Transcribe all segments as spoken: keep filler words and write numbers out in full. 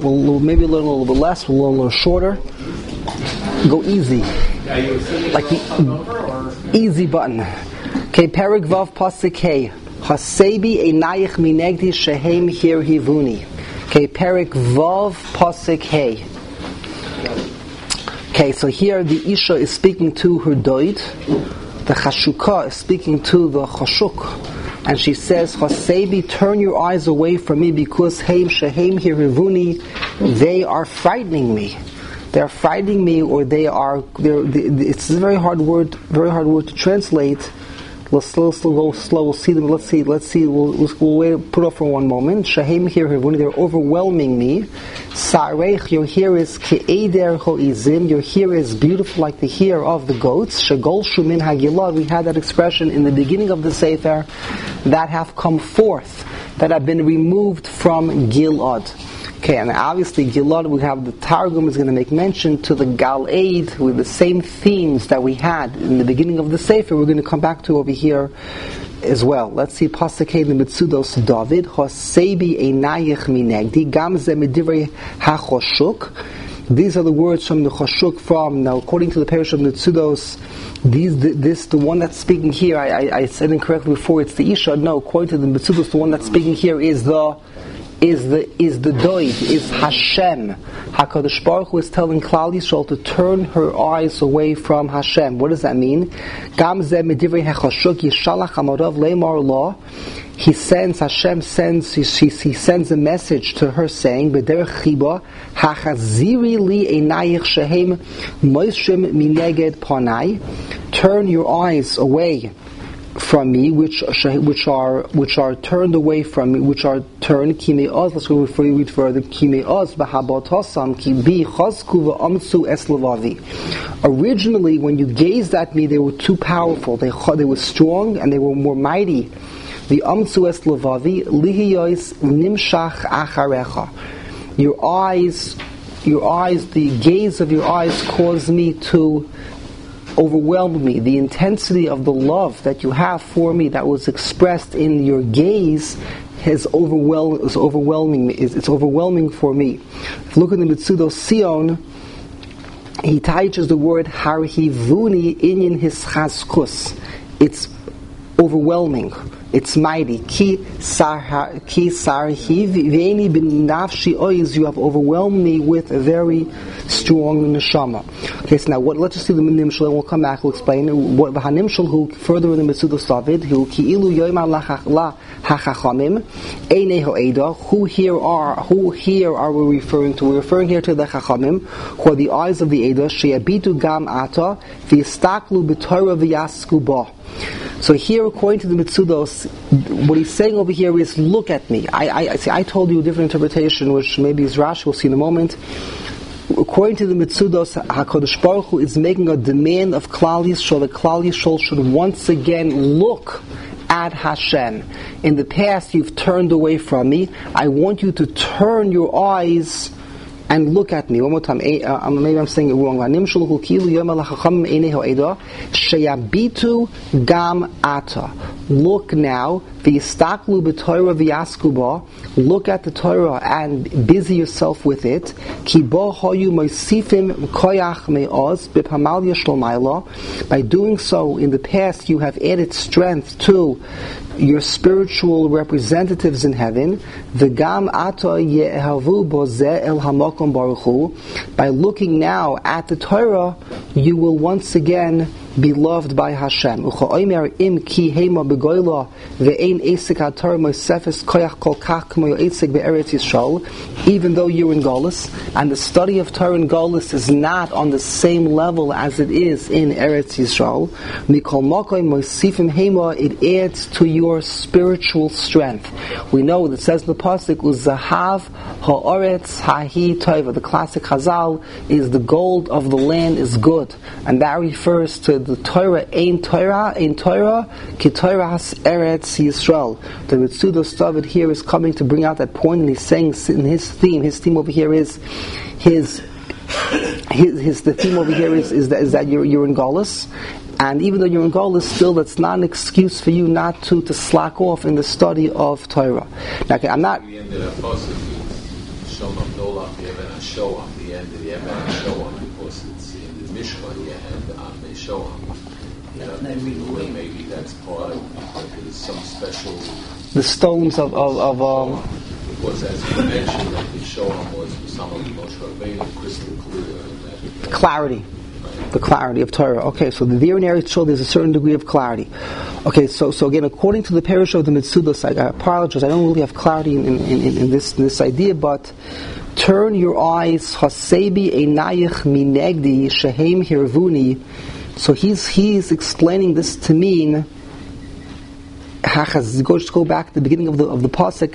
we'll maybe learn a little bit less. We'll learn a little shorter. Go easy, like the easy button. Okay, Perik Vav Pasuk Hey. Hasebi einayich minegdi shehem hir hivuni. Okay, Perik Vav Pasuk Hey. Okay, so here the Isha is speaking to her doid. The Chashukah is speaking to the Chashuk. And she says, Hasebi, turn your eyes away from me because Heim shehem hir hivuni, they are frightening me. They are frightening me, or they are. They're, they, it's a very hard word, very hard word to translate. Let's slow, slow, go slow. We'll see them. Let's see. Let's see. We'll, we'll, we'll wait, put off for one moment. Shehem here, they're overwhelming me. Sarech, your hair is ke'eder ho'izim. Your hair is beautiful like the hair of the goats. Shagol shumin hagilad. We had that expression in the beginning of the Sefer, that have come forth, that have been removed from Gilad. Okay, and obviously Gilad, we have the Targum is going to make mention to the Gal-Eid with the same themes that we had in the beginning of the Sefer. We're going to come back to over here as well. Let's see Pasuk Hey the Mitzudos David Hasebi einayich minegdi gam ze midivrei hachoshuk. These are the words from the Choshuk from, now according to the parish of Mitzudos, these, this, the one that's speaking here, I, I, I said incorrectly before, it's the Isha. No, according to the Mitzudos, the one that's speaking here is the is the is the doid, is Hashem. HaKadosh Baruch Hu is telling Klal Yisrael to turn her eyes away from Hashem. What does that mean? Gam ze medivrei hechashuk yishalach amarav leimar lo. He sends, Hashem sends, he, he sends a message to her saying, B'derech chiba, hachaziri li einayich shehem moishim mineged panai. Turn your eyes away from me, which which are which are turned away from me, which are turned kimi oz. Let's go read further. Kimi oz b'habat hasam ki bi chazku v'amtzu es levavi. Originally, when you gazed at me, they were too powerful. They they were strong and they were more mighty. The amtzu es levavi lihiyos nimshach acharecha. Your eyes, your eyes, the gaze of your eyes caused me to overwhelmed me. The intensity of the love that you have for me that was expressed in your gaze has overwhelmed, is overwhelming me. It's overwhelming for me. If you look at the Mitzudos Sion, he teaches the word harhivuni inyan his chazkus. It's overwhelming. It's mighty. Ki sarhiv v'eni b'nafshi oiz. You have overwhelmed me with a very strong neshama. Okay, so now what? Let's just see the nimshal, and we'll come back. We'll explain what the nimshal who further in the Mitzudos David who ki'ilu yoyma la hachachamim einei ho'eda. Who here are who here are we referring to? We're referring here to the chachamim, who are the eyes of the Eda. She'abitu gam ata v'yistaklu b'torah v'yasku ba. So here, according to the Mitzudos, what he's saying over here is, look at me. I, I see. I told you a different interpretation, which maybe is Rashi. We'll see in a moment. According to the Mitzudos, HaKadosh Baruch Hu is making a demand of Klal Yisrael that Klal Yisrael should once again look at Hashem. In the past, you've turned away from me. I want you to turn your eyes and look at me. One more time. Uh, maybe I'm saying it wrong. Sheyabitu gam ata. Look now. V'yistaklu b'Torah v'yaskuba. Look at the Torah and busy yourself with it. Ki bo hoyu moisifim koyach me'oz b'pamal yeshlo ma'ila. By doing so, in the past, you have added strength to your spiritual representatives in heaven. V'gam ata ye'havu bozeh el hamokom baruch hu. By looking now at the Torah, you will once again be loved by Hashem. Im ki hema begoyla ve'ein esek haTorah moisefes koyach kol kach k'mo esek be'eretz Yisrael. Even though you're in Golus, and the study of Torah in Golus is not on the same level as it is in Eretz Yisrael, mikol makoy moisifim hema, it adds to your spiritual strength. We know that it says in the pasuk, uzahav ha'oretz hahi tova. The classic Chazal is the gold of the land is good, and that refers to the Torah, ein Torah, ein Torah, ki Torah has Eretz Yisrael. The Mitzudos David here is coming to bring out that point, and he's saying in his theme, his theme over here is, his, his, his the theme over here is, is that, is that you're, you're in Golus, and even though you're in Golus, still that's not an excuse for you not to, to slack off in the study of Torah. Now, okay, I'm not... Shom Abdullah, the Eben HaShoam, the end of the Eben HaShoam, because it's in the Mishkan, you had the Am Shoam. Maybe that's part of like there's some special. The stones of of, of um. Because as you mentioned, that the Shoam was for some of the Moshe Rabbeinu crystal clear. That, clarity. Right. The clarity of Torah. Okay, so the there in Eretz Yisrael there's a certain degree of clarity. Okay, so so again, according to the parish of the Mitzudos, I apologize, I don't really have clarity in, in, in, in this in this idea, but turn your eyes, Hasebi Einayich Minegdi Shehem Hirvuni. So he's he's explaining this to mean. Go just go back to the beginning of the of the pasuk.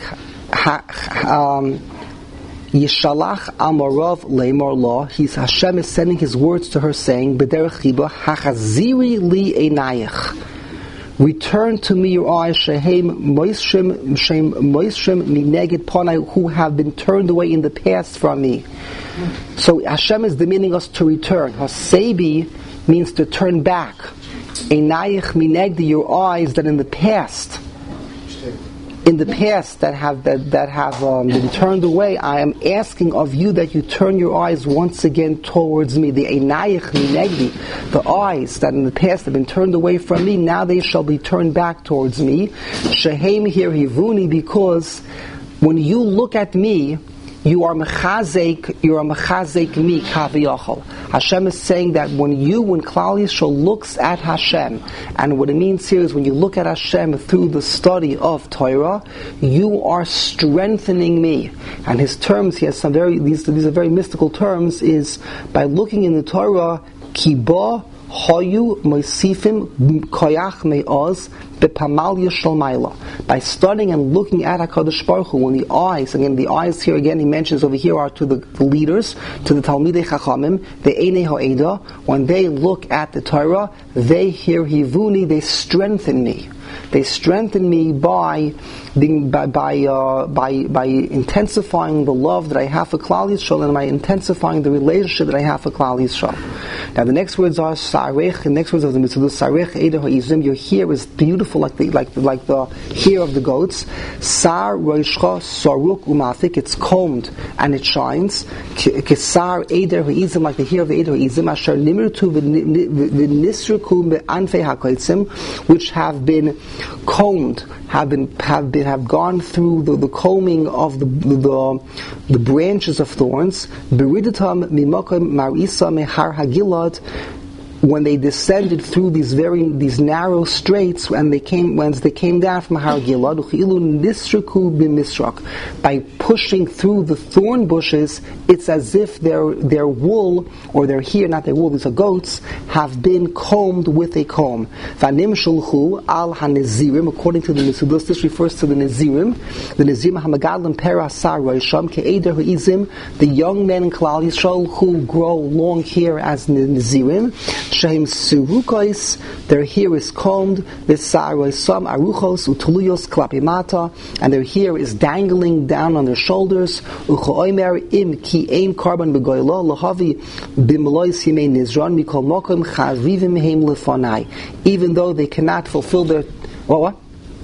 Yishalach Amarav Leimor Law. He's Hashem is sending His words to her, saying, "B'derech chiba hachaziri li einayich." Return to me your eyes, shehem moishim shem moishim mineged panai, who have been turned away in the past from me. So Hashem is demanding us to return. Hasebi means to turn back. Einayich minegdi, your eyes that in the past, in the past that have that that have um, been turned away. I am asking of you that you turn your eyes once again towards me. The einayich minegdi, the eyes that in the past have been turned away from me, now they shall be turned back towards me. Shehem here hivuni, because when you look at me, you are mechazek, you are mechazek me, kaviyachol. Hashem is saying that when you, when Klal Yisrael looks at Hashem, and what it means here is when you look at Hashem through the study of Torah, you are strengthening me. And his terms, he has some very, these, these are very mystical terms, is by looking in the Torah, kiba, Hoyu Moisifim Koyach Me'oz Bepamal Yishal Maila. By studying and looking at HaKadosh Baruch Hu, when the eyes, again the eyes here again he mentions over here are to the, the leaders, to the Talmidei Chachamim, the Einei Ha'eda, when they look at the Torah, they hear Hivuni, they strengthen me. They strengthen me by being, by by, uh, by by intensifying the love that I have for Klal Yisrael, and by intensifying the relationship that I have for Klal Yisrael. Now the next words are Sarech. The next words of the mitzvah, Sarech Eder Ha'izim. Your hair is beautiful, like the like the, like the hair of the goats. Sar Roishcha Saruk Umathik. It's combed and it shines. Kesar Eder Ha'izim, like the hair of the Eder Ha'izim. Asher Nimirtu v'Nisriku be'anfei ha'kotzim, which have been combed, have been have been have gone through the, the combing of the the, the branches of thorns. Beridatam mimakom marisa mehar hagilad. When they descended through these very these narrow straits, and they came when they came down from Har Gilad, by pushing through the thorn bushes, it's as if their their wool or their hair, not their wool, these are goats, have been combed with a comb. Vanim shulchu al hanezirim, according to the Mitzudos, this refers to the Nezirim. The Nezirim hamagadlim perasar roisham ke'eder ha'izim, the young men in Klal Yisrael who grow long hair as Nezirim. Shehem surukos, their hair is combed, v'saroisam aruchos utuluyos klapimata, and their hair is dangling down on their shoulders. Uchoimer im ki aim karban begoylo lahavi bimlois yimei nizron mikol mokom chavivim heim lefonai. Even though they cannot fulfill their what what.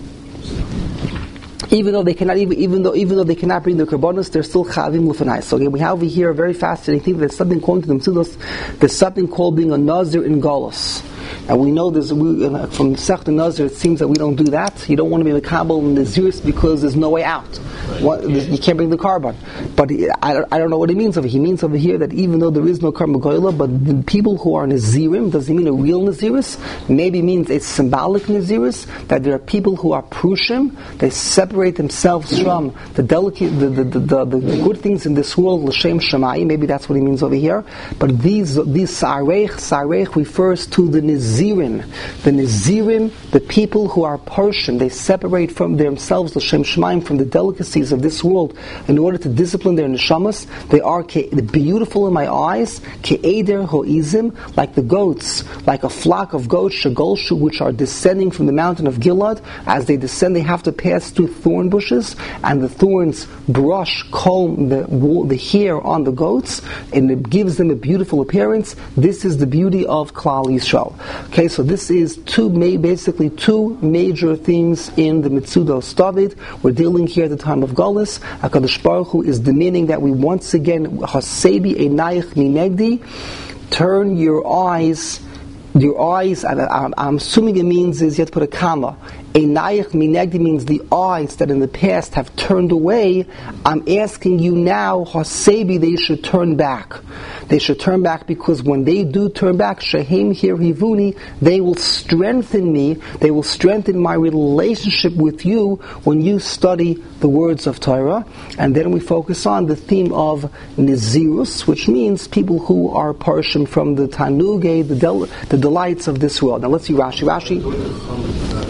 Even though they cannot, even, even though even though they cannot bring their karbonos, they're still chavim l'fanai. So again, we have over here a very fascinating thing. There's something called to them. There's something called being a nazir in Golos. And we know there's we, uh, from Sech Nazir, it seems that we don't do that. You don't want to be a Kabul in the Naziris because there's no way out. What, you can't bring the carbon. But he, I, I don't know what he means over here. He means over here that even though there is no carbon goyla, but the people who are Nazirim, does he mean a real Naziris? Maybe means a symbolic Naziris, that there are people who are Prushim, they separate themselves from the delicate, the, the, the, the, the, the good things in this world, L'Shem Shemai, maybe that's what he means over here. But these, these Sarech, Sarech refers to the Nazirim. The Nazirim, the people who are Persian, they separate from themselves, L'Shem Shemaim, from the delicacies of this world in order to discipline their neshamas. They are ke, beautiful in my eyes, ke'eder ho'izim, like the goats, like a flock of goats, shagolshu, which are descending from the mountain of Gilad. As they descend, they have to pass through thorn bushes, and the thorns brush, comb the, the hair on the goats, and it gives them a beautiful appearance. This is the beauty of Klal Yisrael. Okay, so this is two, basically two major themes in the Mitzudos David. We're dealing here at the time of of Golus. HaKadosh Baruch Hu is demanding that we once again, Hasebi Einayich Minegdi, turn your eyes, your eyes, I'm, I'm assuming it means is, you have to put a comma. Einayich Minegdi means the eyes that in the past have turned away. I'm asking you now, Hasebi, they should turn back. They should turn back, because when they do turn back, Shehem Hir Hivuni, they will strengthen me, they will strengthen my relationship with you when you study the words of Torah. And then we focus on the theme of Nizirus, which means people who are parshim from the Tanuge, the, del- the delights of this world. Now let's see Rashi. Rashi.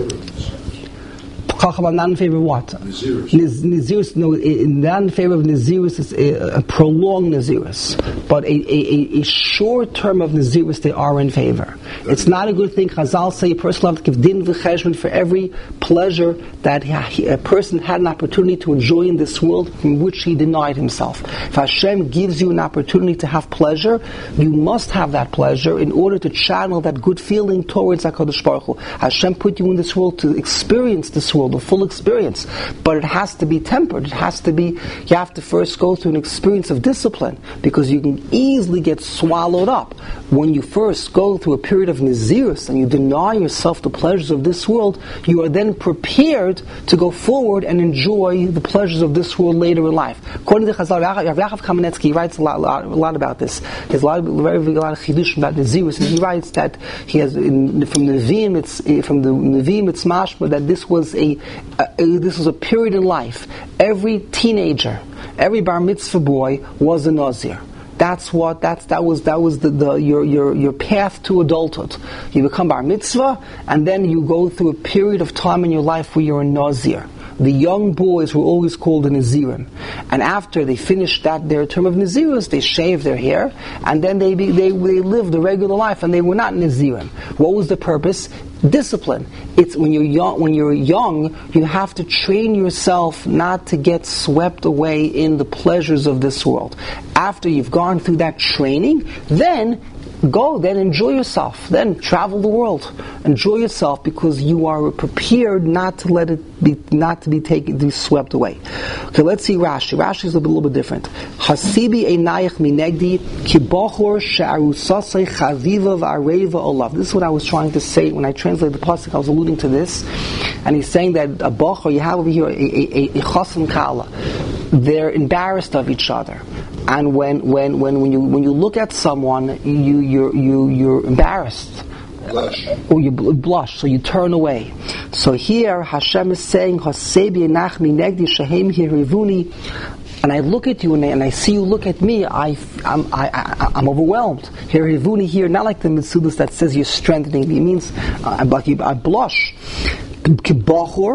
Chacham, not in favor of what? Nazirus. Nazirus, no, not in favor of Nazirus is a, a prolonged Nazirus. But a, a, a short term of Nazirus, they are in favor. It's not a good thing. Chazal say a person will have to give din v'cheshbon for every pleasure that he, a person had an opportunity to enjoy in this world from which he denied himself. If Hashem gives you an opportunity to have pleasure, you must have that pleasure in order to channel that good feeling towards HaKadosh Baruch Hu. Hashem put you in this world to experience this world, the full experience. But it has to be tempered. It has to be, you have to first go through an experience of discipline, because you can easily get swallowed up. When you first go through a period of Nazirus and you deny yourself the pleasures of this world, you are then prepared to go forward and enjoy the pleasures of this world later in life. According to Chazal, Rav Yaakov Kamenetsky, he writes a lot, a lot, a lot about this. He has a lot, very, very, a lot of chidush about Nazirus, and he writes that he has in, from the Nevi'im, it's from the Nevi'im, it's mashma that this was a, a, a this was a period in life. Every teenager, every bar mitzvah boy was a Nazir. That's what. That's that was that was the, the your your your path to adulthood. You become bar mitzvah, and then you go through a period of time in your life where you're a Nazir. The young boys were always called the Nazirim, and after they finished that their term of Nazirus, they shaved their hair, and then they be, they they lived a regular life, and they were not Nazirim. What was the purpose? Discipline. It's when you're young. When you're young, you have to train yourself not to get swept away in the pleasures of this world. After you've gone through that training, then go, then enjoy yourself. Then travel the world. Enjoy yourself, because you are prepared not to let it be, not to be taken, to be swept away. Okay, let's see Rashi. Rashi is a little bit different. Hasibi einayich minegdi ki bochor she'arusasei chaviva v'areva olav. This is what I was trying to say when I translated the pasuk. I was alluding to this, and he's saying that a bochor, you have over here a, a, a, a chasam kala. They're embarrassed of each other. And when, when, when, when you when you look at someone, you you you you're embarrassed, Blush. or you blush, so you turn away. So here Hashem is saying, "Hasebi enach minegdi shehem hirivuni," and I look at you and I, and I see you look at me. I I'm I, I, I'm overwhelmed. Hirivuni here, not like the Mitzudas that says you're strengthening me. It means uh, like I blush. Like a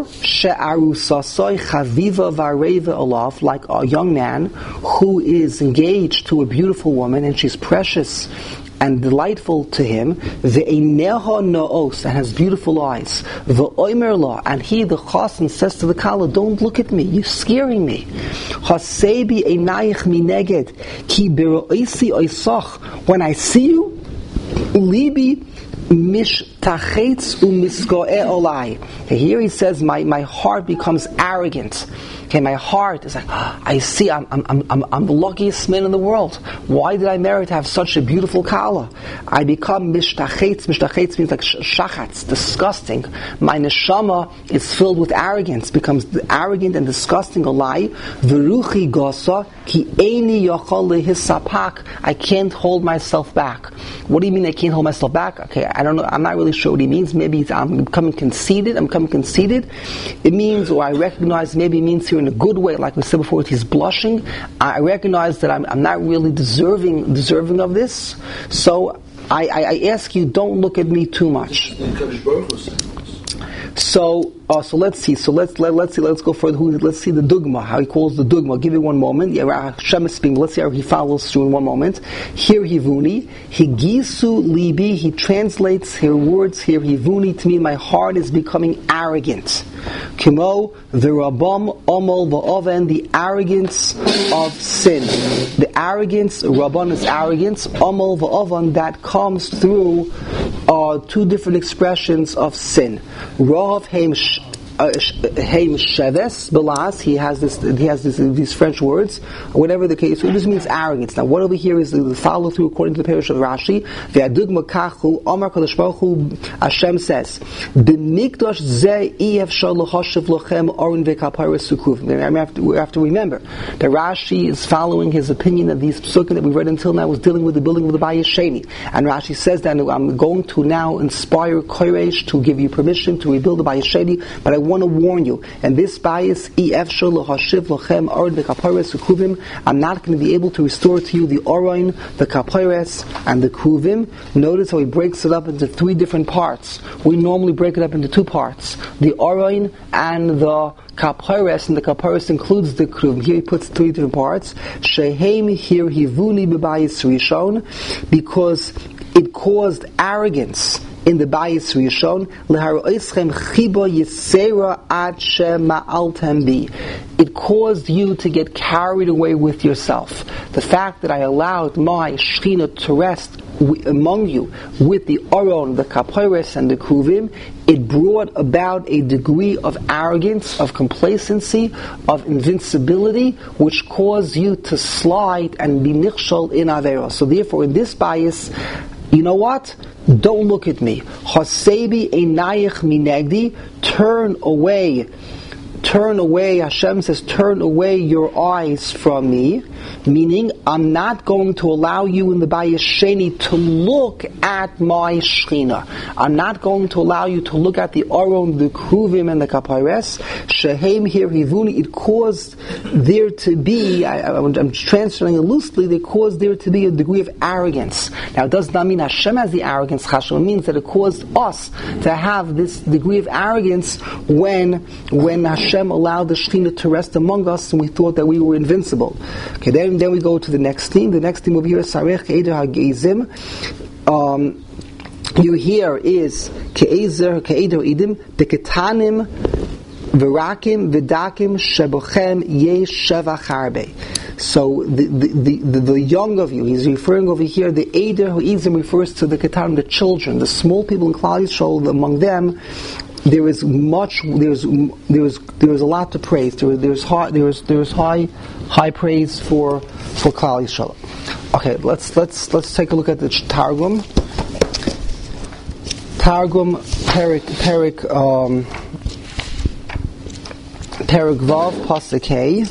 young man who is engaged to a beautiful woman and she's precious and delightful to him, and has beautiful eyes, and he, the chassan, says to the kala, don't look at me, you're scaring me. When I see you, libi mish tachetz umiskoe olai. Here he says, my, my heart becomes arrogant. Okay, my heart is like, oh, I see, I'm, I'm, I'm, I'm the luckiest man in the world. Why did I merit to have such a beautiful kala? I become mishtachetz. Mishtachetz means like shachatz, disgusting. My neshama is filled with arrogance, becomes arrogant and disgusting. Olai v'ruchi gosa ki eini yochol lehisapak. I can't hold myself back. What do you mean I can't hold myself back? Okay, I don't know. I'm not really sure what he means. Maybe it's, I'm becoming conceited. I'm becoming conceited. It means, or I recognize, maybe it means here in a good way, like we said before, he's blushing. I recognize that I'm, I'm not really deserving deserving of this. So I, I, I ask you, don't look at me too much. So, uh, so let's see. So let's let, let's see. Let's go further. Let's see the dugma. How he calls the dugma. I'll give you one moment. Yeah, Hashem is speaking. Let's see how he follows through in one moment. Here hivuni, higisu libi. He translates her words here hivuni to mean my heart is becoming arrogant. Kimo the rabam omol va'oven, the arrogance of sin. The arrogance, rabban is arrogance. Omol va'oven, that comes through uh, two different expressions of sin. Rav heim Heim Sheves Belas. He has this. He has this, these French words. Whatever the case, it just means arrogance. Now, what over here is the, the follow through according to the parish of Rashi. Ve'adugma kachu Amar Kadosh Baruch Hu. Hashem says, "B'mikdash ze ef shal lachashiv lochem aron ve'kaparis sukuf." We have to, we have to remember that Rashi is following his opinion that these psukim that we read until now was dealing with the building of the Bayis Sheni, and Rashi says that I'm going to now inspire Koresh to give you permission to rebuild the Bayis Sheni, but I want to warn you, and this Bayis ef shal lachashiv lochem aron ve'kaparis sukuvim, I'm not going to be able to restore to you the aron, the kaparis, and the kuvim. Notice how he breaks it up into three different parts. We normally break it up into two parts: the aron and the kaparis, and the kaparis includes the kuvim. Here he puts three different parts. Shehem here hivuni b'bayis rishon, because it caused arrogance in the Bayis Rishon. Leharoischem chiba yisera ad shema'altem bi. It caused you to get carried away with yourself. The fact that I allowed my Shechina to rest w- among you with the Aron, the Kapiris, and the Kuvim, it brought about a degree of arrogance, of complacency, of invincibility, which caused you to slide and be nichshol in Avera. So therefore, in this bias, you know what? Don't look at me. Hasebi einayich minegdi. Turn away. Turn away. Hashem says, turn away your eyes from me. Meaning, I'm not going to allow you in the Bayis Sheni to look at my Shechina. I'm not going to allow you to look at the Aron, the Kruvim, and the Kapares. Shehem here hivuni. It caused there to be, I, I'm transferring it loosely, they caused there to be a degree of arrogance. Now, it does not mean Hashem has the arrogance, Chashon. It means that it caused us to have this degree of arrogance when, when Hashem allowed the Shechina to rest among us and we thought that we were invincible. Okay, then, then we go to the next theme. The next theme over here is Sarech Ke'eder HaGeizim. Um, you hear is Ke'ezer Ke'eder Idim Beketanim V'rakim V'dakim Shebochem Yesh Shevach Harbe. So the, the, the, the young of you, he's referring over here, the Eder HaIdim refers to the Ketanim, the children, the small people in Klal Yisrael. Among them, there is much, there's there's there's a lot to praise. There, there's high, there's there's high high praise for for Klal Yisrael. Okay, let's let's let's take a look at the Targum. Targum Perik Perik um, Perik Vav Pasuk Hey.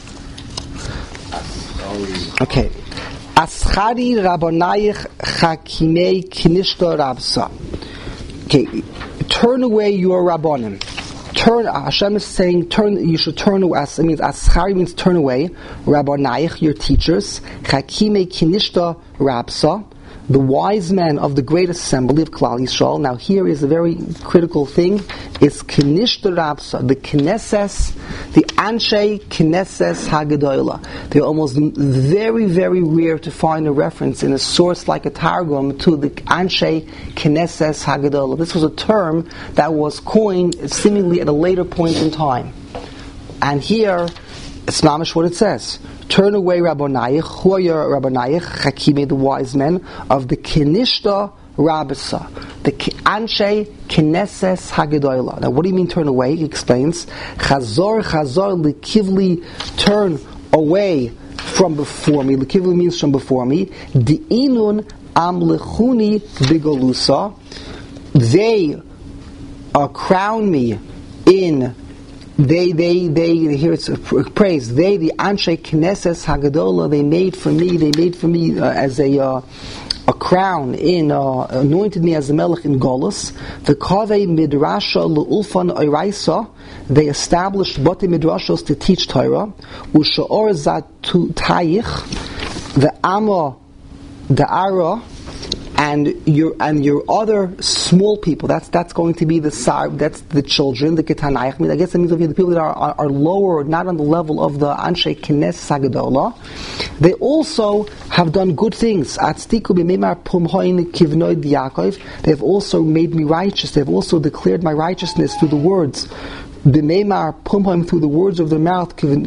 Okay, Aschari Rabbanayich Chakimei Kinishto Rabsa. Okay. Turn away your rabbanim. Turn. Hashem is saying, turn. You should turn away. It means aschari means turn away. Rabbanayich, your teachers. Chakimei kinishta rabsa, the wise men of the great assembly of Klal Yisrael. Now here is a very critical thing. It's kinishta rabsa, the Knesses, the Anshe Knesses Hagadola. They're almost very, very rare to find a reference in a source like a Targum to the Anshe Knesses Hagadola. This was a term that was coined seemingly at a later point in time. And here, it's mamish what it says. Turn away Rabbanayich. Who are your Rabbanayich? Chakime, the wise men of the Kinishta Rabasa, the Anshe Knesses Hagadola. Now, what do you mean turn away? He explains, Chazor Chazor Likivli, turn away from before me. Likivli means from before me. Di'inun Amlechuni Bigolusa. They uh, crown me in. They, they, they, here it's praise. They, the Anshe Knesses Hagadola, they made for me, they made for me uh, as a, uh, a crown in, uh, anointed me as a melech in Golus. The Kaveh Midrasha L'ulfan Oiraisa, they established Bate Midrashos to teach Torah. Usha'or Zatu Tayich, the Amma, the Ara, and your and your other small people. That's that's going to be the sar. That's the children, the ketanayich. I mean, I guess that means the people that are, are, are lower, not on the level of the anshe kines hagadola. They also have done good things. Atztiku b'meimar pumhoin kivnoid Yaakov. They have also made me righteous. They have also declared my righteousness through the words. B'meimar pumhoim, through the words of their mouth, with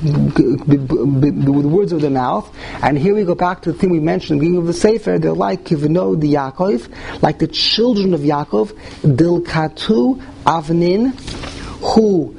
the words of their mouth. And here we go back to the thing we mentioned at the beginning of the Sefer. They're like kivno di Yaakov, like the children of Yaakov. Dilkatu avnin who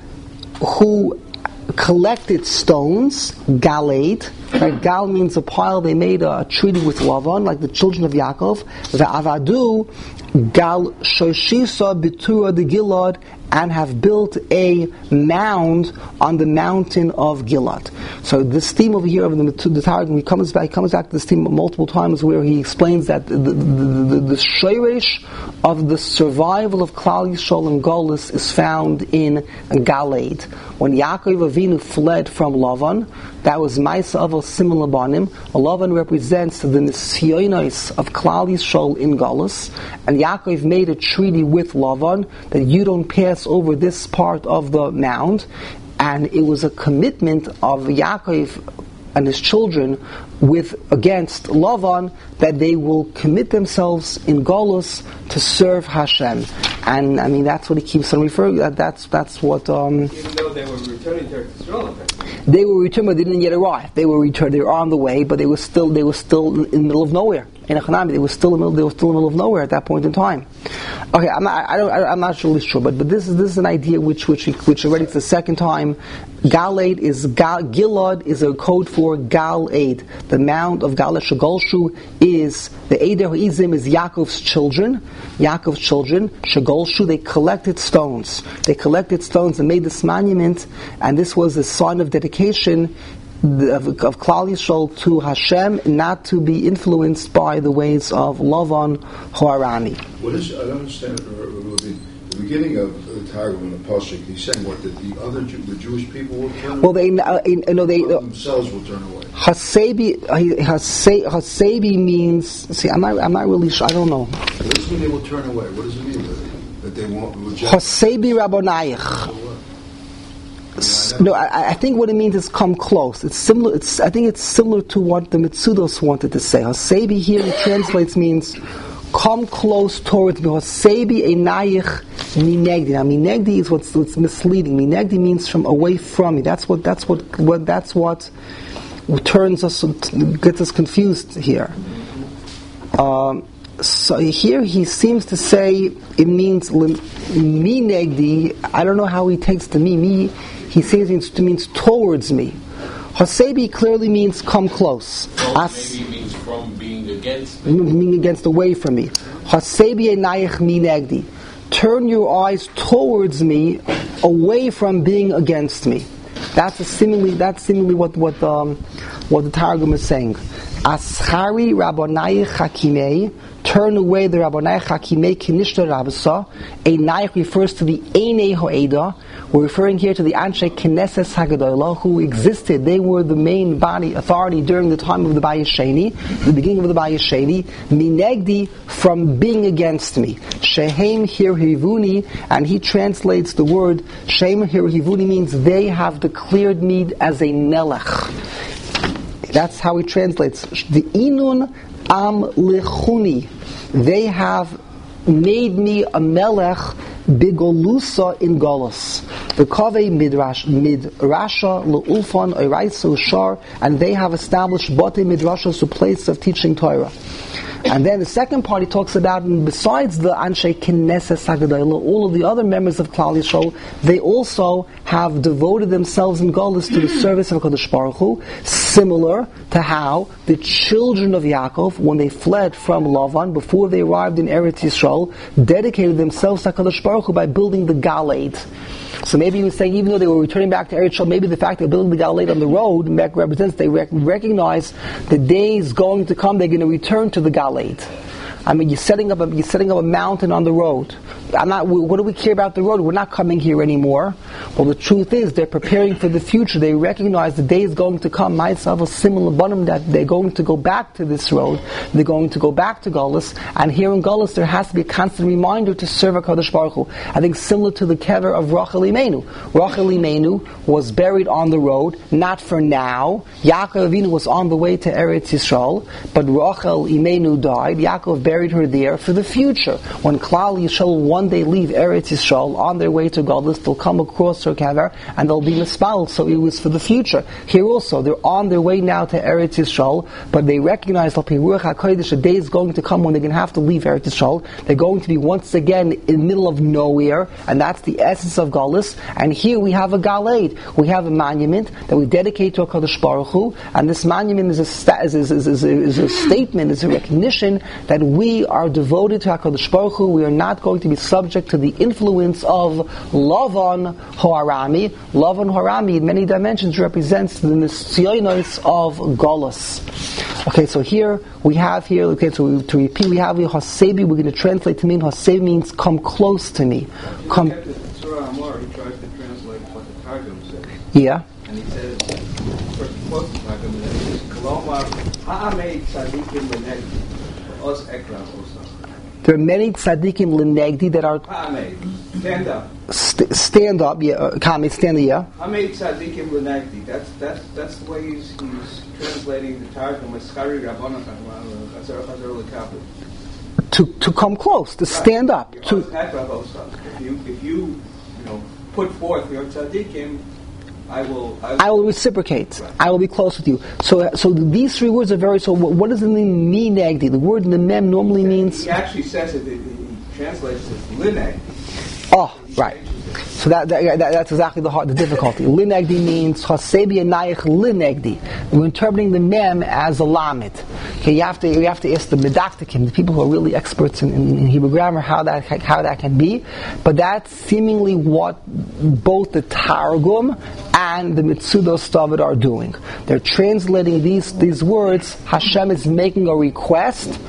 who collected stones, galed. Right? Gal means a pile. They made a, a treaty with Lavan, like the children of Yaakov. Ve'avadu gal shoshisa bitura de Gilad, and have built a mound on the mountain of Gilad. So this theme over here of the the Targum, he comes back, he comes back to this theme multiple times, where he explains that the the, the, the shayresh of the survival of Klal Yisrael and Golus is found in Galed. When Yaakov Avinu fled from Lavan, that was Maisa Avos Simon Labanim. Lavan represents the Nisyonos of Klal Yisrael in Golus, and Yaakov made a treaty with Lavan that you don't pass over this part of the mound, and it was a commitment of Yaakov and his children with against Lavan that they will commit themselves in Golus to serve Hashem. And I mean that's what he keeps on referring. That that's that's what. Um, Even though they were returning to Israel, they were returning, but they didn't yet arrive. They were returned. They were on the way, but they were still they were still in the middle of nowhere. In Echanami, they were still in the middle. They were still in the middle of nowhere at that point in time. Okay, I'm not. I don't. I'm not really sure, but but this is this is an idea which which which already it's the second time. Galad is Gal, Gilad is a code for Galad. The mound of Galad Shagolshu is the Eider Izim is Yaakov's children. Yaakov's children Shagolshu. They collected stones. They collected stones and made this monument, and this was a sign of dedication Of, of Klal Yisrael to Hashem, not to be influenced by the ways of Lavan Harani. What is? I don't understand. The beginning of the Targum and the Pasuk, he's saying what that the other Jew, the Jewish people will turn. Well, they uh, in, no they uh, themselves will turn away. Hasebi Hasebi means. See, I'm not. I'm not really sure. I don't know. What does it mean they will turn away? What does it mean that, that they won't reject? Hasebi Rabbonayich. No, I, I think what it means is come close. It's similar. It's I think it's similar to what the Mitzudos wanted to say. Hasebi here it translates means come close towards me. Hasebi einayich minegdi. Now minegdi is what's, what's misleading. Minegdi means from away from me. That's what. That's what. what that's what turns us, gets us confused here. Um, so here he seems to say it means minegdi. I don't know how he takes the me me. He says it means towards me. Hasebi clearly means come close. Well, As, maybe means from being against me. Meaning against away from me. Hasebi einayich minegdi. Turn your eyes towards me, away from being against me. That's a seemingly that's seemingly what what um, what the Targum is saying. Aschari Rabbonai Chakimei. Turn away the Rabbonai Chakimei Kinishta Rabbasa. Einayich refers to the Einei Ho'eda. We're referring here to the Anshe Knesses Hagadolah, who existed. They were the main body authority during the time of the Bayis Sheni, the beginning of the Bayis Sheni. Minegdi, from being against me. Shehem Hirhivuni, and he translates the word Shehem Hirhivuni means they have declared me as a Melech. That's how he translates. The Inun Am Lechuni. They have made me a Melech Bigolusa in Golus. The Kaveh Midrash Midrasha Le'ulfan Oiraisa Shar, and they have established Bate Midrashas, a place of teaching Torah. And then the second part he talks about, and besides the Anshe Knesses Hagadolah, all of the other members of Klal Yisrael, they also have devoted themselves in Golus to the service of HaKadosh Baruch Hu, similar to how the children of Yaakov, when they fled from Lavan, before they arrived in Eretz Yisrael, dedicated themselves to HaKadosh Baruch Hu by building the Galed. So maybe he was saying, even though they were returning back to Eretz Yisrael, maybe the fact they're building the Galed on the road represents they rec- recognize the days going to come, they're going to return to the Galed. I mean, you're setting up a, you're setting up a mountain on the road. I'm not. What do we care about the road? We're not coming here anymore. Well, the truth is, they're preparing for the future. They recognize the day is going to come. Myself a similar bottom that they're going to go back to this road. They're going to go back to Golus, and here in Golus there has to be a constant reminder to serve HaKadosh Baruch Hu. I think similar to the kever of Rachel Imenu. Rachel Imenu was buried on the road, not for now. Yaakov Avinu was on the way to Eretz Yisrael, but Rachel Imenu died. Yaakov buried buried her there for the future. When Klal Yisrael one day leave Eretz Yisrael on their way to Gadlus, they'll come across her kever and they'll be mispaled. So it was for the future. Here also, they're on their way now to Eretz Yisrael, but they recognize that a day is going to come when they're going to have to leave Eretz Yisrael. They're going to be once again in the middle of nowhere, and that's the essence of Galus. And here we have a Galed. We have a monument that we dedicate to HaKadosh Baruch Hu, and this monument is a, sta- is, is, is, is, a, is a statement, is a recognition that we are devoted to HaKadosh Baruch Hu. We are not going to be subject to the influence of Lavan Hoarami. Lavan Hoarami in many dimensions represents the Nisyonos of Galus. Okay, so here we have here, okay, so to repeat, we have here Hasebi. We're going to translate to mean Hasebi means come close to me. Come. Surah Amar, he tries to translate what the Targum says. Yeah. And he says, first he quotes the Targum, and then he says, Kalomar, ha'amei tzadikim l'negdi, os ekra osam. There are many tzadikim l'negdi that are... Ha'amei, stand up. St- stand up, yeah, uh, Kami, stand up, yeah. Ha'amei tzadikim l'negdi, that's, that's, that's the way he's, he's translating the Targum as Schari Rabbanah Chazar L'Kabel. To to come close, to stand up. To if you if you you know put forth your tzaddikim, I will I will, I will reciprocate. Right. I will be close with you. So so these three words are very. So what, what does it mean? Mi negdi. The word nemem normally means. He actually says it. He translates it linegdi. Oh, right. So that, that, that that's exactly the hard, the difficulty. Linegdi means chasebi anayich linegdi. We're interpreting the mem as a lamed. Okay, you have to you have to ask the medaktikim, the people who are really experts in, in, in Hebrew grammar, how that how that can be. But that's seemingly what both the Targum and the Mitzudos David are doing. They're translating these these words. Hashem is making a request.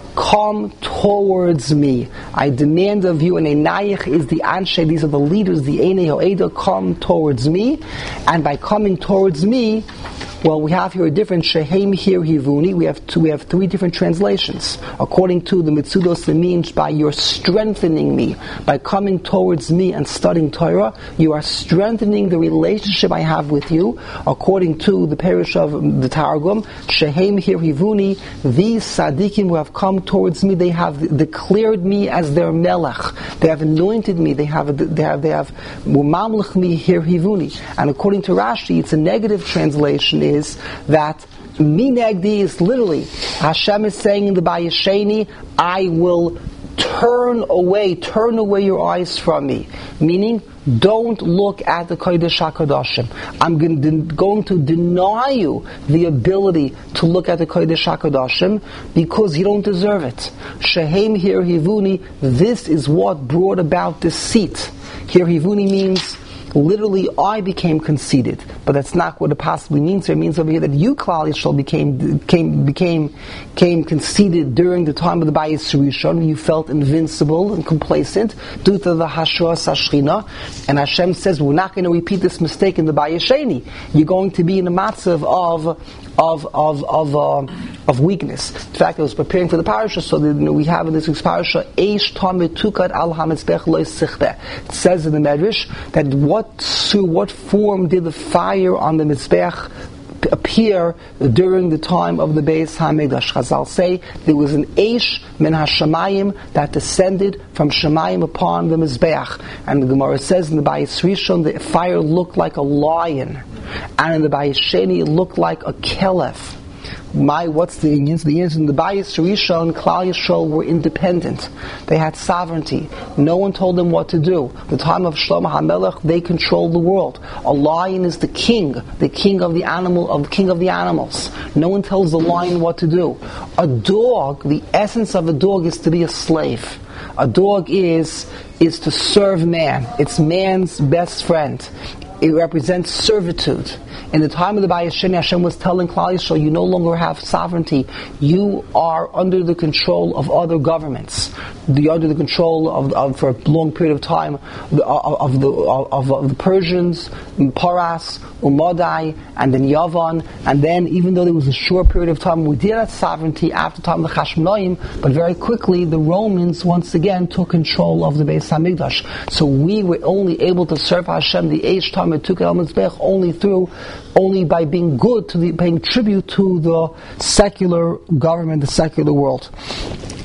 Come towards me. I demand of you, and Enayich is the Anshe, these are the leaders, the Einei Ho'eda, come towards me. And by coming towards me, well, we have here a different Shehem here Hivuni. We have two, we have three different translations. According to the Mitzudos, it means by you're strengthening me. By coming towards me and studying Torah, you are strengthening the relationship I have with you. According to the parish of the Targum, Shehem here Hivuni, these Sadiqim who have come towards me, they have declared me as their Melech. They have anointed me. They have they have they have Mamlech me here Hivuni. And according to Rashi, it's a negative translation. Is that minegdi is literally Hashem is saying in the Bayesheni, I will turn away, turn away your eyes from me. Meaning, don't look at the Kodesh HaKadoshim. I'm going to, going to deny you the ability to look at the Kodesh HaKadoshim because you don't deserve it. Shehem here Hivuni, this is what brought about deceit. Here Hivuni means literally, I became conceited, but that's not what it possibly means. It means over here that you, Klal Yisrael, became became became came conceited during the time of the Bayis Rishon. You felt invincible and complacent due to the Hashras Hashchina. And Hashem says, we're not going to repeat this mistake in the Bayis Sheni. You're going to be in a matzav of of of of uh, of weakness. In fact, I was preparing for the parasha, so that, you know, we have in this week's parasha, Eish Tamid Tukat Al Hamitzbech Lo Sichbeh. It says in the Medrash that what through what form did the fire on the Mizbech appear during the time of the Beis HaMikdash. Chazal say there was an Eish min HaShamayim that descended from Shamayim upon the Mizbeach. And the Gemara says in the Bayis Rishon the fire looked like a lion, and in the Bayis Sheni it looked like a kelef. My, what's the Indians? The Indians in the Bayis Rishon, Klal Yisrael were independent. They had sovereignty. No one told them what to do. The time of Shlomo HaMelech, they controlled the world. A lion is the king, the king of the animal, of the king of the animals. No one tells the lion what to do. A dog, the essence of a dog is to be a slave. A dog is is to serve man. It's man's best friend. It represents servitude. In the time of the Bayis Sheni, Hashem was telling Klal Yisrael, you no longer have sovereignty. You are under the control of other governments. You're under the control of, of for a long period of time, of, of, the, of, of the Persians, Paras, Umadai, and then Yavan. And then, even though there was a short period of time, we did have sovereignty after the time of the Chashmonaim, but very quickly, the Romans once again took control of the Beis HaMikdash. So we were only able to serve Hashem, the Eish Tamid Tukat Al Mizbech, only through only by being good to the paying tribute to the secular government, the secular world.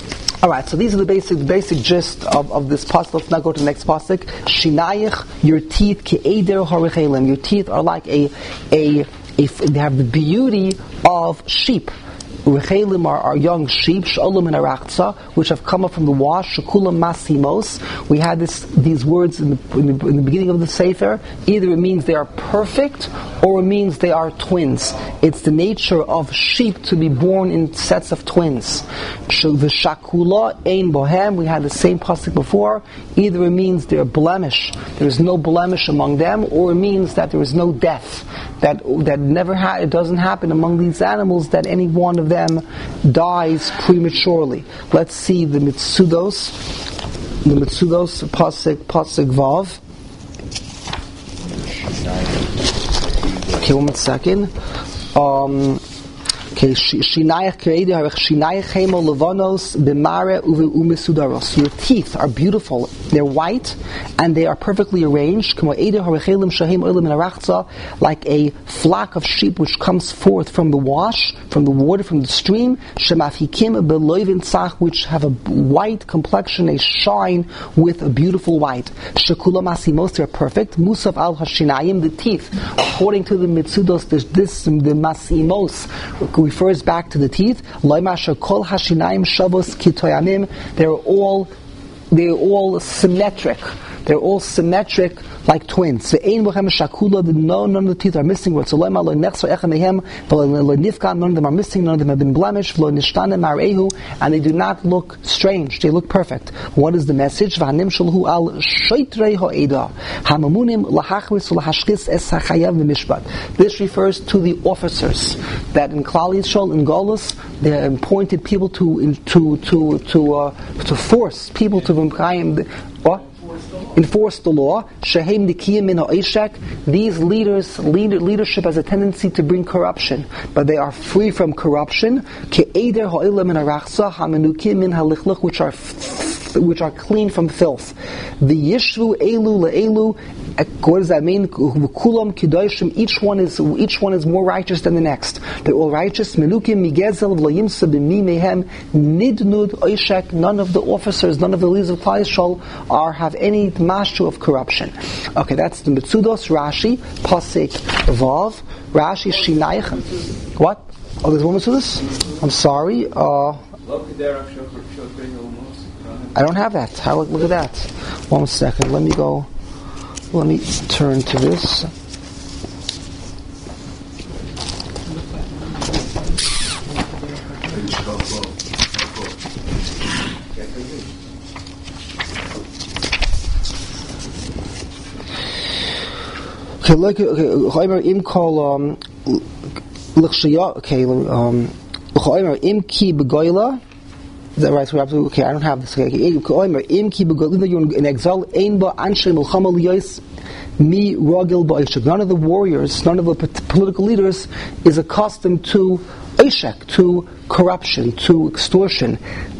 All right, so these are the basic basic gist of, of this pasuk. Let's now go to the next pasuk. Shinayich, your teeth, ke'eder harichelim. Your teeth are like a, a, a, they have the beauty of sheep. Rechelim are our young sheep, Shalom and Arachza, which have come up from the wash, Shekulam Masimos. We had this, these words in the, in, the, in the beginning of the Sefer. Either it means they are perfect, or it means they are twins. It's the nature of sheep to be born in sets of twins. The Shakula Ein Bohem, we had the same pasuk before. Either it means they're blemish, there is no blemish among them, or it means that there is no death. That that never ha- it doesn't happen among these animals that any one of them dies prematurely. Let's see the Mitsudos, the Mitsudos pasuk pasuk vav. Okay, one second. Um, Okay, Shinayach Kereidi Harech Shinayach Hemo Levanos B'mare Umesudaros. Your teeth are beautiful. They're white and they are perfectly arranged. Like a flock of sheep which comes forth from the wash, from the water, from the stream. Shemafikim Beloivin Tzach, which have a white complexion, a shine with a beautiful white. Shekula Masimos, they're perfect. Musav Al Hashinayim, the teeth. According to the Mitsudos, this, this the Masimos refers back to the teeth. They're all they're all symmetric. They're all symmetric like twins. No, none of the teeth are missing. None of them are missing. None of them have been blemished. And they do not look strange. They look perfect. What is the message? This refers to the officers that in Klal Yisrael, in Golus, they appointed people to to to to uh, to force people to what? enforce the law. Shehem Nikiyim min ha'ishek. These leaders, leader, leadership has a tendency to bring corruption, but they are free from corruption. Ke'eder ha'olam min harachza ha'menukim min ha'lichlich, which are which are clean from filth. The yishvu elu le'elu. What does that mean? Kulam kidoshim. Each one is each one is more righteous than the next. They're all righteous. Menukim migezel v'layimsa b'mi mehem nidnud oishek. None of the officers, none of the leaders of Klal Yisrael are have any mashtu of corruption. Okay, that's the Mitsudos Rashi pasuk vav. Rashi Shinayich. What? Oh, there's one Mitsudos. I'm sorry. Uh, I don't have that. How, look at that. One second. Let me go. Let me turn to this. Okay, look. Okay, im call um, okay, um, im ki begoila. Is that right? So we're absolutely okay. I don't have this. Okay, in exile, none of the warriors, none of the political leaders is accustomed to oishek, to corruption, to extortion.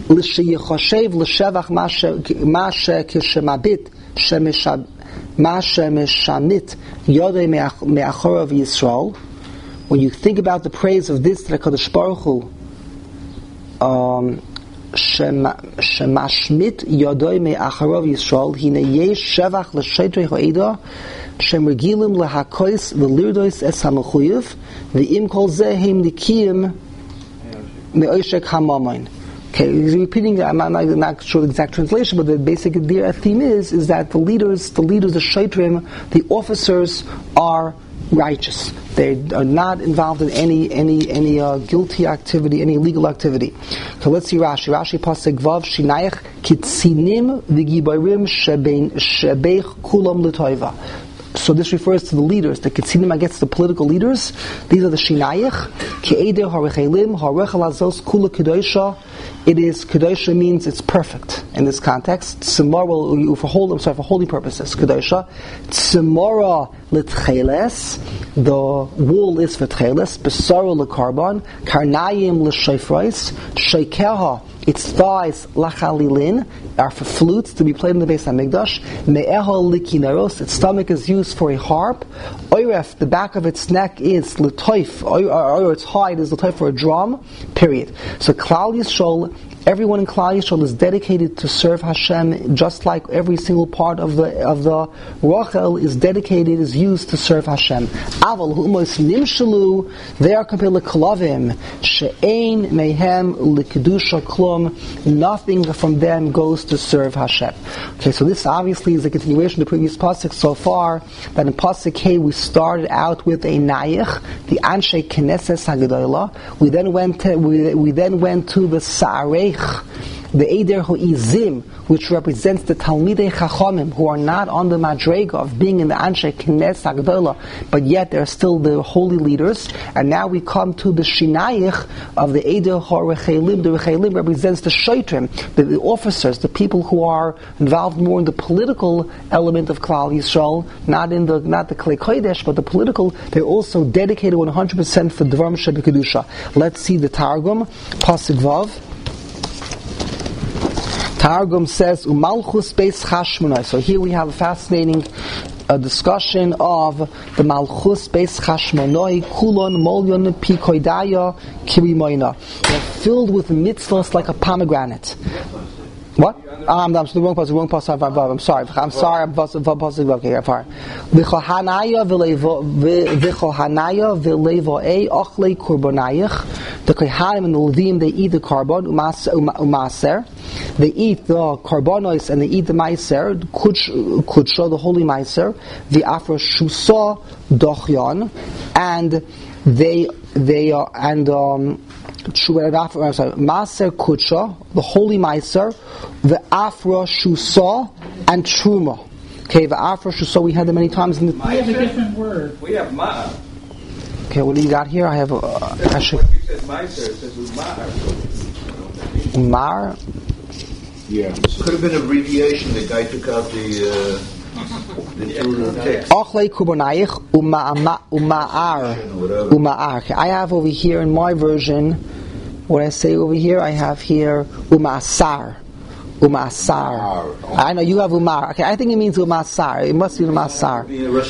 When you think about the praise of this, the Kadosh Baruch Hu, um, Shemashmit Yodoi Me'acharov Yisrael Hine Yesh Shevach L'Sheitrei Ha'eda Shem Regilim L'Hakois V'Lirdois Es HaMechuyev V'Im Kol Zeh Heim Nikiyim Me'oshek HaMamayin. Okay, he's repeating. I'm not, I'm not sure the exact translation, but the basic idea, theme is is that the leaders, the leaders, the Sheitrim, the officers are righteous. They are not involved in any any any uh, guilty activity, any illegal activity. So let's see Rashi. Rashi pasuk vav Shinayich kitzinim v'gibarim shebein shebeich kulam l'toiva. So this refers to the leaders, the kitzinim against the political leaders. These are the Shinayich ke'eder harechelim harechel azos kula kedosha. It is kedosha means it's perfect in this context. Tzimara for holy, sorry, for holy purposes. Kedosha tzimara l'tcheles. The wool is for tcheles. Besara l'karban. Karnayim l'shayfrais. Sheikeha. Its thighs lachalilin are for flutes to be played in the Beis Hamikdash. Me'ehol likineros. Its stomach is used for a harp. Oiref. The back of its neck is l'toif. Or its hide is l'toif for a drum. Period. So Klal Yisrael Everyone in Klal Yisrael is dedicated to serve Hashem, just like every single part of the of the Rachel is dedicated, is used to serve Hashem. Aval hu'umos nimshalu, they are compared to Kalavim, she'ein mehem l'kedusha klum, nothing from them goes to serve Hashem. Okay, so this obviously is a continuation of the previous pasuk so far, that in pasuk K we started out with a Nayich, the Anshe Knesses Hagadolah. We then went to, we, we then went to the Sa'arech, the Eider Ho'izim, which represents the Talmidei Chachamim, who are not on the Madrega of being in the Anshe Knesses Hagadolah, but yet they're still the holy leaders. And now we come to the Shinayich of the Eider HaRechelim. The Rechelim represents the Shoitrim, the, the officers, the people who are involved more in the political element of Klal Yisrael, not in the not the Klei Kodesh, but the political. They're also dedicated one hundred percent for Dvarim Shebekadusha. Let's see the Targum, Pasuk Vav. Targum says, Umalchus Beis Chashmonai. So here we have a fascinating uh, discussion of the Malchus Beis Chashmonai, Kulon, Molyon, Pikoidaya, Kirimoina. They're filled with mitzvahs like a pomegranate. What? Um, I'm the wrong passage. Wrong passage. I'm sorry. I'm sorry. I'm passage. Okay, I'm sorry. V'chohanaya v'chohanaya v'levoei ochlei korbanayich. The kohanim and the levim, they eat the carbon umaser. They eat the carbonos and they eat the meiser. Could show the holy meiser. The afro shusa dochyon, and they they are and um. Maser Kutsha, the holy Meiser, the Afra Shusa, and Truma. Okay, the Afra Shusa, we had them many times in the. We have a different word. We have Ma'ar. Okay, what do you got here? I have a. Uh, I should. What you said Meiser, it says Ma'ar. Ma'ar? Yeah. Could have been an abbreviation. The guy took out the. Uh, Ochlei Kubanayich Uma'ar Uma'ar. I have over here in my version, what I say over here, I have here Uma'asar. Uma'asar. I know you have Umar. Okay, I think it means Uma'asar. It must be Uma'asar.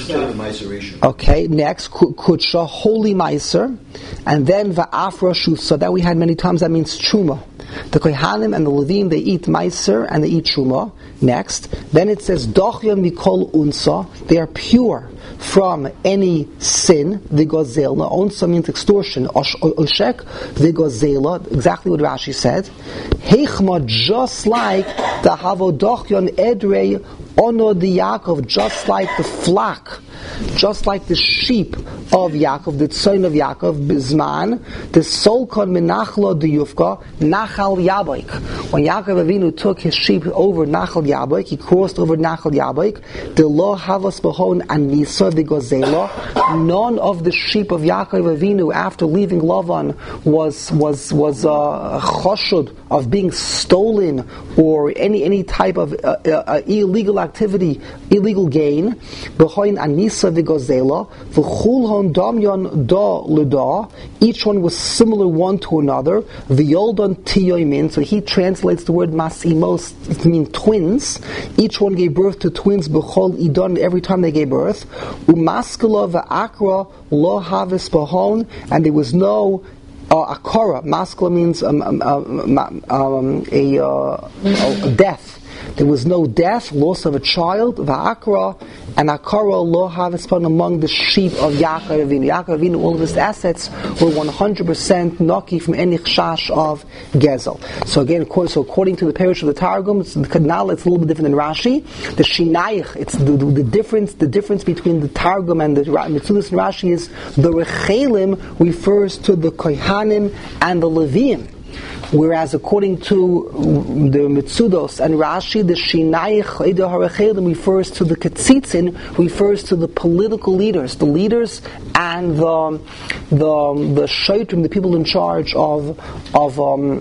Okay, next Kutsha, holy Meiser, and then Va'afra Shusa. That we had many times. That means Truma. The Kohanim and the Levim, they eat Meiser and they eat Truma. Next, then it says Dochya Mikol Unsa. They are pure from any sin. The Gozela. Unsa means extortion. Oshek the Gozela. Exactly what Rashi said. Heichma, just like the Havodochyon Edrei Ono the Yaakov, just like the flock, just like the sheep of Yaakov, the son of Yaakov, Bizman, the Solkon Menachlo the Yufka, Nachal Yaboik. When Yaakov Avinu took his sheep over Nachal Yaboik, he crossed over Nachal Yaboik, the Lo Havas Behon and Nisa the Gozela. None of the sheep of Yaakov Avinu after leaving Lavan was was was uh, choshud of being stolen or any any type of uh, uh, illegal activity, illegal gain. Behind Anisa v'Gozela, v'chulhon damyon da l'da. Each one was similar one to another. V'yoldon tiyoimin. So he translates the word masimos to mean twins. Each one gave birth to twins. B'chol idon, every time they gave birth. Umaskala v'akra lo havis bahon, and there was no uh, akara. Maskala means um, um, um, um, a, uh, a death. There was no death, loss of a child, va'akra, and akara lo havispon among the sheep of Yaakov Avinu. Yaakov Avinu, all of his assets were one hundred percent naki from any chash of gezel. So again, of course, so according to the parish of the Targum, it's, the Kanal, it's a little bit different than Rashi. The Shinayich, it's the, the, the difference. The difference between the Targum and the Metzudas and Rashi is the Rechelim refers to the Kohanim and the Levim. Whereas according to the Metzudos and Rashi, the Shinayich Eidah HaRechelim refers to the Ketzitzin, refers to the political leaders, the leaders and the the the Shaitrim, the people in charge of of um,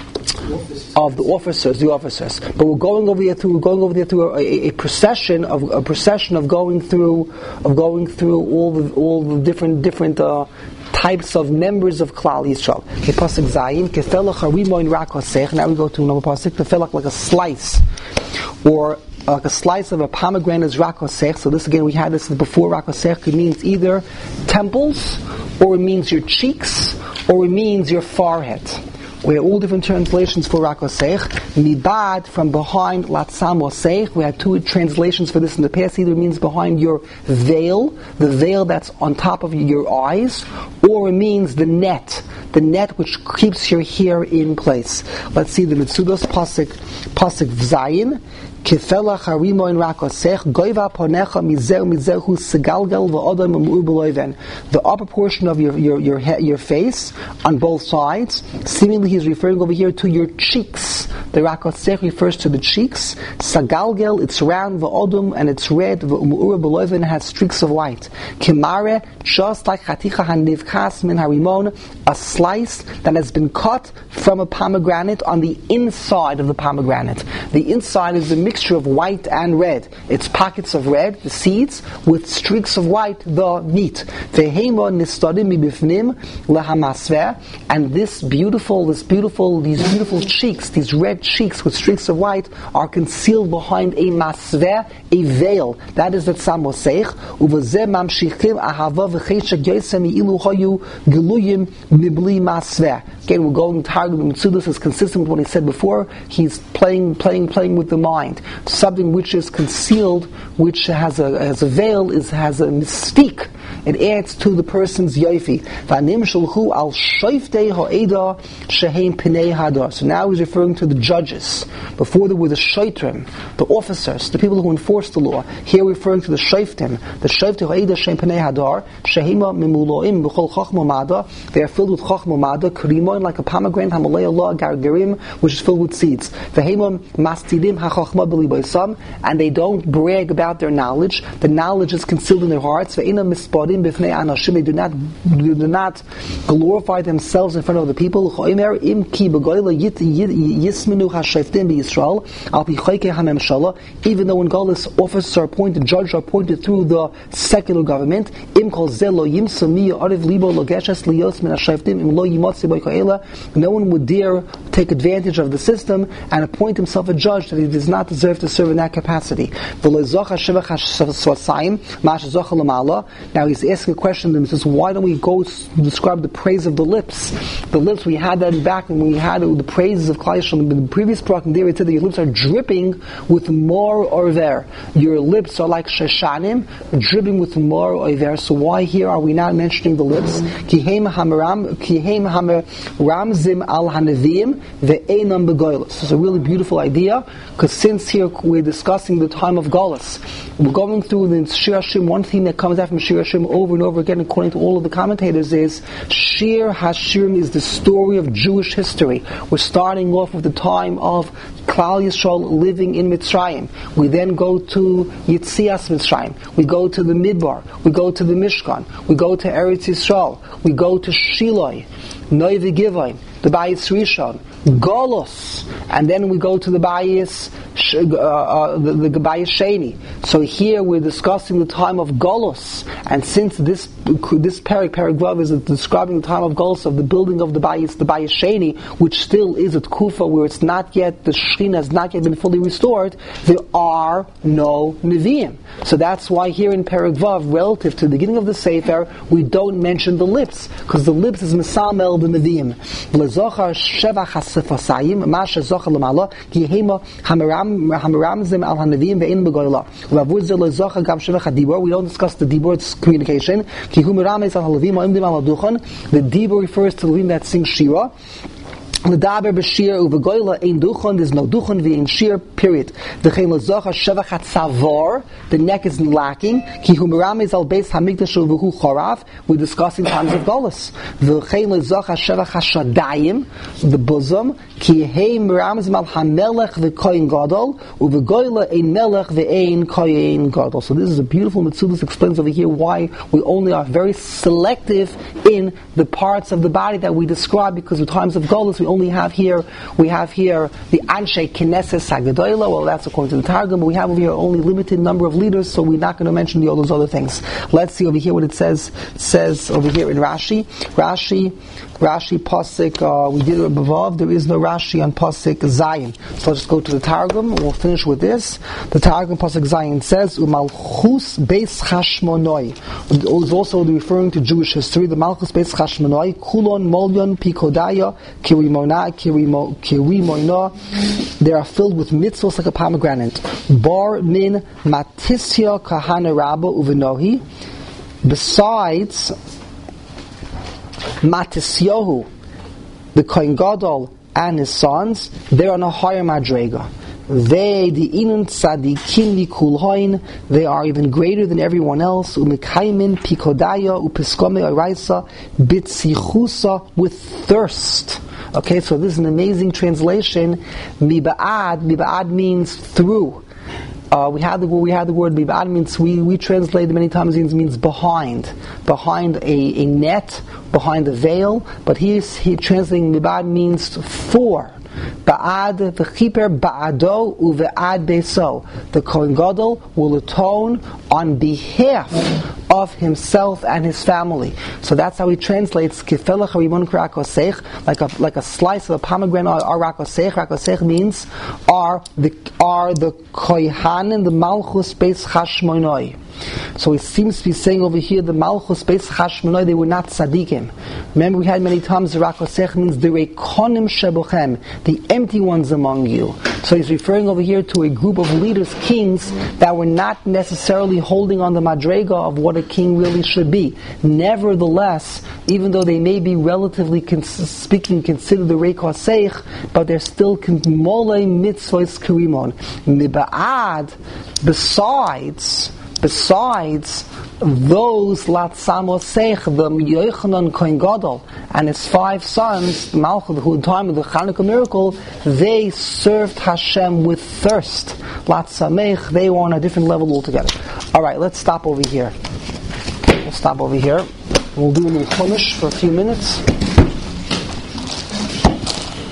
of the officers, the officers. But we're going over there through we're going over there through a, a, a procession of a procession of going through of going through all the all the different different. Uh, types of members of Klal Yisrael. Okay, pasuk Zayin, kefelach harimoin rakosech. Now we go to another pasuk. Kefelach like a slice, or like a slice of a pomegranate is rakosech. So this again, we had this before. Rakosech, it means either temples, or it means your cheeks, or it means your forehead. We have all different translations for rakosech. Mibad, from behind, latzamosech. We have two translations for this in the past. Either means behind your veil, the veil that's on top of your eyes, or it means the net, the net which keeps your hair in place. Let's see the Mitzudos pasuk, pasuk v'zayin. Kefela charimo in rakosech goiva ponecha mizer mizerhu segalgal v'odam umur beloiven. The upper portion of your your your he- your face on both sides. Seemingly, he's referring over here to your cheeks. The rakosech refers to the cheeks. Sagalgal, it's round, v'odam, and it's red. V'umur beloiven has streaks of white. Kimare, just like chaticha hanivkas min harimon, a slice that has been cut from a pomegranate on the inside of the pomegranate. The inside is the mixture of white and red. It's pockets of red, the seeds, with streaks of white, the meat. And this beautiful, this beautiful, these beautiful cheeks, these red cheeks with streaks of white, are concealed behind a masveh, a veil. That is the tzamosech. Again, we're going to Targum Mitzudos is consistent with what he said before. He's playing, playing, playing with the mind. Something which is concealed, which has a has a veil, is has a mystique. It adds to the person's yofi. So now he's referring to the judges. Before there were the shoitrim, the officers, the people who enforce the law. Here referring to the shoiftim. The shoiftim ha'eda shehem penei hadar, shehema mimuloim b'chol chachma mada. They are filled with chachma mada, krimoin like a pomegranate, hamalei Allah gargarim, which is filled with seeds. V'hema mastidim hachachma b'libaisam, and they don't brag about their knowledge. The knowledge is concealed in their hearts. Ve'ina mispadim b'fnei anashim. They do not do not glorify themselves in front of the people. Choimer im ki b'goyla yisminu hashayftim b'Yisrael al pi choykei hamemshala. Even though when Galus officers are appointed, judges are appointed through the secular government, im kol ze lo yimsa mi ariv libo lo geshes liyos min hashayftim im lo yimotzi b'koela. No one would dare take advantage of the system and appoint himself a judge that he does not deserve to serve in that capacity. Now he's asking a question to him. He says, why don't we go describe the praise of the lips? The lips, we had that back when we had the praises of Klal Yisrael. In the previous program, there it said that your lips are dripping with more oiver. Your lips are like sheshanim, dripping with more oiver. So why here are we not mentioning the lips? Kihem hamaram, kihem hamaramzim al hanavim ve'enam begoylus. This is a really beautiful idea, because since here we're discussing the time of Galus, we're going through the Shir Hashim. One theme that comes out from Shir Hashim over and over again, according to all of the commentators, is Shir Hashim is the story of Jewish history. We're starting off with the time of Klal Yisrael living in Mitzrayim. We then go to Yitzias Mitzrayim. We go to the Midbar. We go to the Mishkan. We go to Eretz Yisrael. We go to Shiloh, Noi V'Givayim, the Bayis Rishon, Golos, and then we go to the Bayis, uh, uh, the, the Bayis Sheni. So here we're discussing the time of Golos, and since this this Perek Perek Vav is describing the time of Golos of the building of the Bayis, the Bayis Sheni, which still is at Kufa, where it's not yet, the Shechina has not yet been fully restored, there are no Nevi'im. So that's why here in Perek Vav, relative to the beginning of the Sefer, we don't mention the lips, because the lips is Mesamel the Nevi'im. V'lezochar shevach hasefasayim, masha zochar l'mala, ki hema hamaramzim al hanavim ve'in begoyla. V'avur ze lezochar gam shevach hadibor. We don't discuss the dibor, it's communication. Ki hu merames al halavim ha'imdim al aduchan. The dibor refers to the lim that sings shira. The daber b'shir uvegoyla ein duchon. There's no duchon v'ein shir. Period. The chen lezochar shevach hatzavar. The neck is lacking. Ki hu merames al beis hamikdash uvehu chorav. We're discussing times of Golus. The chen lezochar shevach hashadayim. The bosom. Ki hei merames al hamelech v'koyin gadol uvegoyla ein melech v'ein koyin gadol. So this is a beautiful Mitzudos explains over here why we only are very selective in the parts of the body that we describe, because in times of Golus we only have here, we have here the Anshe Knesses Hagadola. Well, that's according to the Targum, but we have over here only limited number of leaders, so we're not going to mention all those other things. Let's see over here what it says. It says over here in Rashi, Rashi, Rashi Pasuk. Uh, we did it above. There is no Rashi on Pasuk Zayin. So let's just go to the Targum. We'll finish with this. The Targum Pasuk Zayin says Umalchus Beis Chashmonoi. It's also referring to Jewish history. The Malchus Beis Chashmonoi Kulon Molyon Pikodaya Kirim. Kirimoina, kirimo, kirimoina. They are filled with mitzvos like a pomegranate. Bar min matisya kahana rabba uvenohi. Besides Matisyahu, the Kohen Gadol and his sons, they're on a higher madrega. They, the inun tzadikim likulhoin, they are even greater than everyone else. Umekaimin pikodaya upiskome oraisa bitzichusa, with thirst. Okay, so this is an amazing translation. Miba'ad, miba'ad means through. Uh, we had the we had the word miba'ad means we we translate many times means means behind, behind a, a net, behind a veil. But he's he translating miba'ad means for. Ba'ad v'chiper ba'ado uve'ad beso. The Kohen Gadol will atone on behalf of himself and his family. So that's how he translates kifelach harimon rakosech, like a like a slice of a pomegranate or rakosech. Rakosech means are the are the kohanim, the malchus beis chashmonoi. So it seems to be saying over here the malchus beis chashmonoi, they were not tzaddikim. Remember, we had many times the rakosech means the rekonim shebochem, the empty ones among you. So he's referring over here to a group of leaders, kings, that were not necessarily holding on the madrega of what a king really should be. Nevertheless, even though they may be relatively cons- speaking considered the rekosech, but they're still molei mitzvos karimon. Miba'ad, besides Besides those Latsamosech, the Yochanan Kohen Gadol and his five sons, Malchut, who in time of the Chanukah miracle, they served Hashem with thirst. Latsamech, they were on a different level altogether. Alright, let's stop over here. We'll stop over here. We'll do a little Chumash for a few minutes.